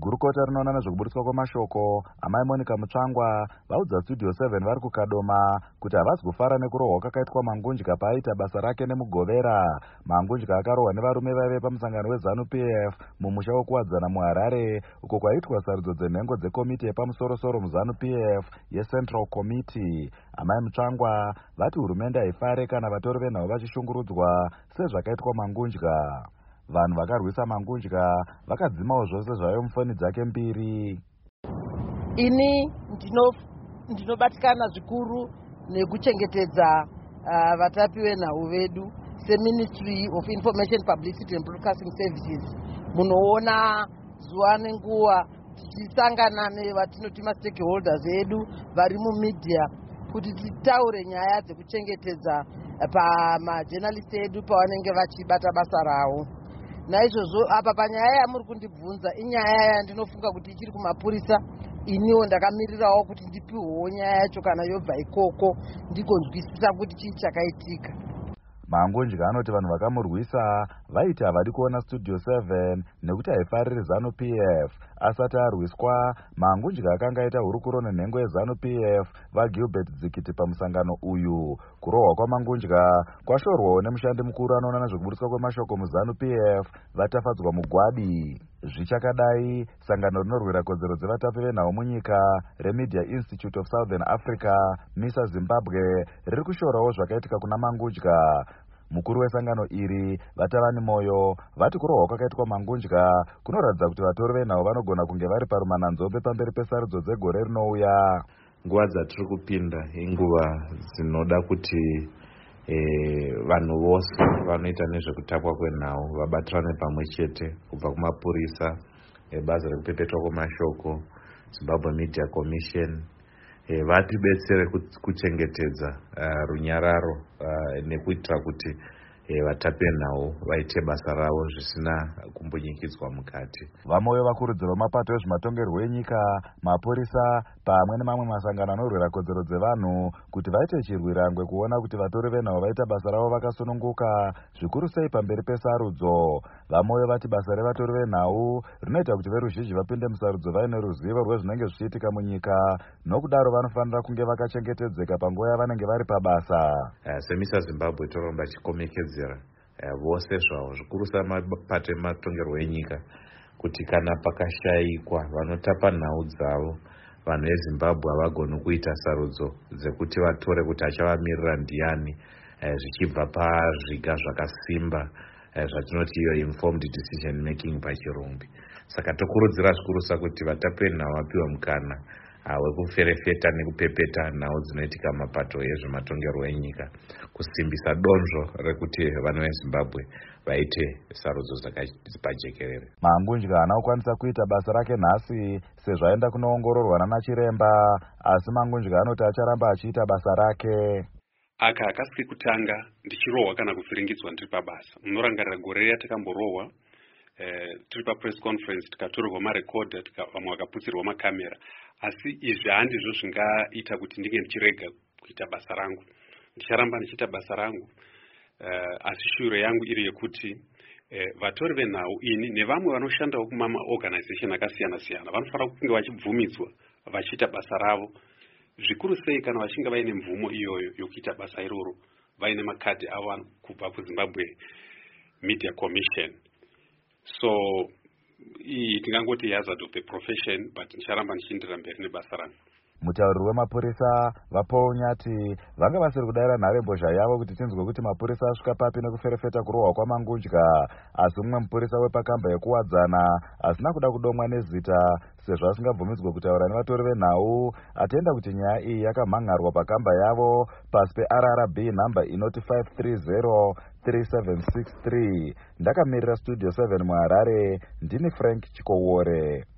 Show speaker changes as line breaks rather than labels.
Gurukota rinoona nezvekubudiswa kwemashoko amai Monica Mutsvangwa vaudza Studio 7 vari kukadoma kuti havasi kufara nekurohwa kwakaitwa Mangunjika paaita basa rake nemugovera. Mangunjika akarohwa nevarume vaive pamusangano weZANU-PF mumusha wekuwadzana muHarare, uko kwaitwa sarudzo dzenhengo dzekomiti yepamusoro-soro muZANU-PF yeCentral Committee. Amai Mutsvangwa vati hurumende haifare kana vatori venhau vachishungurudzwa sezvakaitwa Mangunjika. Vanhu vakarwisa Mangunjika vakadzimawo zvose zvaive mufoni dzake mbiri.
Ini ndinobatikana zvikuru nekuchengetedza vatapi venhau vedu seMinistry of Information Publicity and Broadcasting Services. Munoona zuva nenguva tichisangana nevatinoti stakeholders edu vari mumedia kuti titaure nyaya dzekuchengetedza pamajournalist edu pavanenge vachibata basa ravo. Naizvozvo apa panyaya yamuri kundibvunza inyaya yandinofunga kuti ichiri kumapurisa. Iniwo ndakamirirawo kuti ndipiwewo nyaya yacho kana yobva ikoko ndigonzwisisa kuti chii chakaitika.
Mangunjika anoti vanhu vakamurwisa vaiti havadi kuona Studio 7 nekuti haifariri ZANU-PF. Asati arwiswa, Mangunjika akanga aita hurukuro nenhengo yeZANU-PF vaGilbert Dzikiti pamusangano uyu. Kurohwa kwaMangunjika kwashorwawo nemushandi mukuru anoona nezvekubudiswa kwemashoko muZANU-PF vatafadzwa mugwadi. Zvichakadai, sangano rinorwira kodzero dzevatapi venhau munyika reMedia Institute of Southern Africa, MISA Zimbabwe, riri kushorawo zvakaitika kuna Mangunjika. Mukuru wesangano iri Vatavani Moyo vati kurohwa kwakaitwa Mangunjika kunoratidza kuti vatori venhau vanogona kunge vari parumananzombe pamberi pesarudzo dzegore rinouya.
Nguva dzatiri kupinda inguva dzinoda kuti vanhu vose vanoita nezvekutapwa kwenhau vabatirane pamwe chete, kubva kumapurisa, bazi rekupepetwa kwemashoko, Zimbabwe Media Commission, vatibetsere kuchengetedza runyararo nekuitira kuti vatapi venhau vaite basa ravo zvisina kumbunyikidzwa mukati.
Vamoyo vakurudzirwa mapato ezvematongerwo enyika, mapurisa pamwe nemamwe masangano anorwira kodzero dzevanhu kuti vaite chirwirangwe kuona kuti vatori venhau vaita basa ravo vakasununguka, zvikuru sei pamberi pesarudzo. Vamoyo vati basa revatori venhau rinoita kuti veruzhinji vapinde musarudzo vaine ruzivo rwezvinenge zvichiitika munyika, nokudaro vanofanira kunge vakachengetedzeka panguva yavanenge vari pabasa.
SEMISA Zimbabwe toramba chikomekedzera vose zvavo zvikuru samapato ematongerwo enyika kuti kana pakashayikwa vanotapa nhau dzavo vanhu veZimbabwe havagoni kuita sarudzo dzekuti vatore kuti achavamirira ndiani, zvichibva pazviga zvakasimba zvatinoti iyo informed decision making pachirungu. Saka tokurudzira zvikurusa kuti vatapi venhau vapiwe mukana wekuferefeta nekupepeta nhau dzinoitika mapato ezvematongerwo enyika, kusimbisa donzvo rekuti vanhu veZimbabwe vaite sarudzo dzakapajekerere.
Mangunjika haana kukwanisa kuita basa rake nhasi sezvo aenda kunoongororwa nanachiremba, asi Mangunjika anoti acharamba achiita basa rake.
Aka akasiri kutanga ndichirohwa kana kuvhiringidzwa ndiri pabasa. Munorangarira gore ratakamborohwa tiri papress conference tikatorerwa marekodha vamwe vakaputsirwa makamera, asi izvi handizvo zvingaita kuti ndinge ndichirega kuita basa rangu. Ndicharamba ndichiita basa rangu, asi shure yangu iri yekuti vatori venhau ini nevamwe vanoshandawo kumaorganization akasiyana-siyana vanofanira kunge vachibvumidzwa vachiita basa ravo, zvikuru sei kana vachinge vaine mvumo iyoyo yokuita basa iroro, vaine makadhi avo kubva kuZimbabwe Media Commission. So tingangoti hazard of the profession, but nicharamba nichienderera mberi nebasa rangu.
Mutauriri wemapurisa vaPaul Nyati vanga vasiri kudaira nharembozha yavo kuti tinzwe kuti mapurisa asvika papi nekuferefeta kurohwa kwaMangunjika, asi mumwe mupurisa wepakamba yekuwadzana asina kuda kudomwa nezita sezvo asingabvumidzwe kutaura nevatori venhau, atenda kuti nyaya iyi yakamhangarwa pakamba yavo pasi peRRB nhamba inoti 5303763. Ndakamirira Studio 7 muHarare, ndini Frank Chikowore.